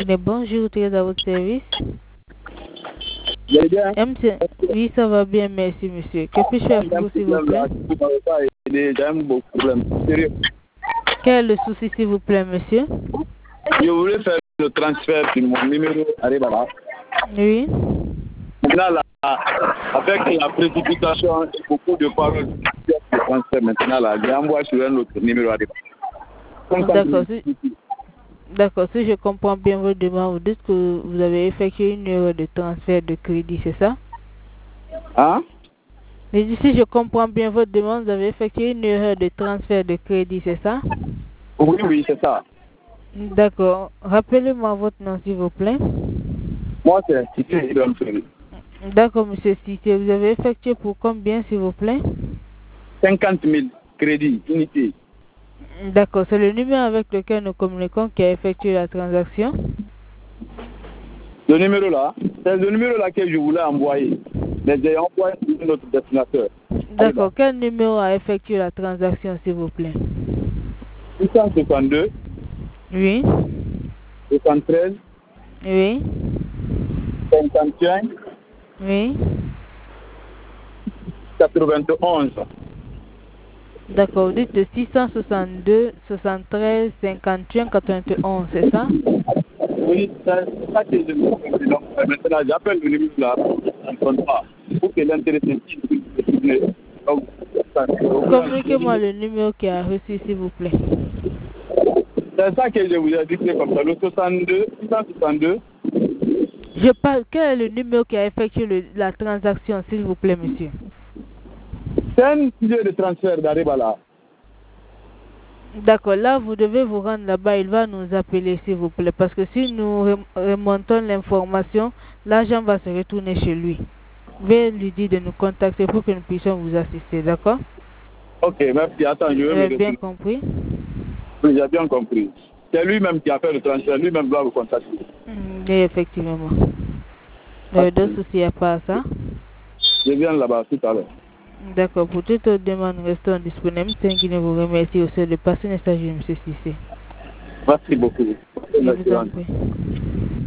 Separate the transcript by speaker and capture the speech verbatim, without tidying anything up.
Speaker 1: Mais bonjour, très à votre service.
Speaker 2: Vous allez bien?
Speaker 1: M C, oui, ça va bien, merci monsieur. Que puis-je faire pour vous, s'il vous plaît?
Speaker 2: J'ai un beau problème. Sérieux.
Speaker 1: Quel est le souci, s'il vous plaît, monsieur?
Speaker 2: Je voulais faire le transfert de mon numéro Aribala.
Speaker 1: Oui.
Speaker 2: Maintenant, là, avec la précipitation et beaucoup de paroles de transfert, maintenant, là, j'ai envoyé sur un autre numéro Aribala.
Speaker 1: D'accord. Si, d'accord. Si je comprends bien votre demande, vous dites que vous avez effectué une erreur de transfert de crédit, c'est ça?
Speaker 2: Hein?
Speaker 1: Mais si je comprends bien votre demande, vous avez effectué une erreur de transfert de crédit, c'est ça?
Speaker 2: Oui, oui, c'est ça.
Speaker 1: D'accord. Rappelez-moi votre nom, s'il vous plaît.
Speaker 2: Moi, c'est Tité Ibrahim.
Speaker 1: D'accord, monsieur Cissé. Vous avez effectué pour combien, s'il vous plaît?
Speaker 2: cinquante mille crédits, unité.
Speaker 1: D'accord. C'est le numéro avec lequel nous communiquons qui a effectué la transaction?
Speaker 2: Le numéro là, c'est le numéro là que je voulais envoyer. Mais j'ai envoyé sur notre destinateur.
Speaker 1: D'accord. Quel numéro a effectué la transaction, s'il vous plaît?
Speaker 2: six cent soixante-deux.
Speaker 1: Oui.
Speaker 2: soixante-treize.
Speaker 1: Oui.
Speaker 2: cinquante et un.
Speaker 1: Oui.
Speaker 2: quatre-vingt-onze.
Speaker 1: D'accord. Vous dites de six cent soixante-deux, soixante-treize, cinquante et un, quatre-vingt-onze, c'est ça?
Speaker 2: Oui, c'est ça que je me suis donc maintenant j'appelle le numéro là, je ne compte pas. Pour que l'intéressé donc
Speaker 1: communiquez-moi le numéro qui a reçu, s'il vous plaît.
Speaker 2: C'est ça que je vous ai dit, comme ça, le soixante-deux, six cent soixante-deux.
Speaker 1: Je parle, quel est le numéro qui a effectué le, la transaction, s'il vous plaît, monsieur?
Speaker 2: C'est un sujet de transfert d'Aribala.
Speaker 1: D'accord, là, vous devez vous rendre là-bas. Il va nous appeler, s'il vous plaît. Parce que si nous remontons l'information, l'agent va se retourner chez lui. Veuillez lui dire de nous contacter pour que nous puissions vous assister, d'accord?
Speaker 2: Ok, merci. Attends, je vais
Speaker 1: vous avez bien compris?
Speaker 2: Oui, j'ai bien compris. C'est lui-même qui a fait le transfert. Lui-même doit vous contacter.
Speaker 1: Mmh, effectivement. Euh, D'autres soucis, il n'y a pas ça?
Speaker 2: Je viens là-bas tout à l'heure.
Speaker 1: D'accord, pour toute autre demande, restons disponibles. Thank you, vous remercie aussi de passer un message, M. Cissé.
Speaker 2: Merci beaucoup.
Speaker 1: Je vous en prie.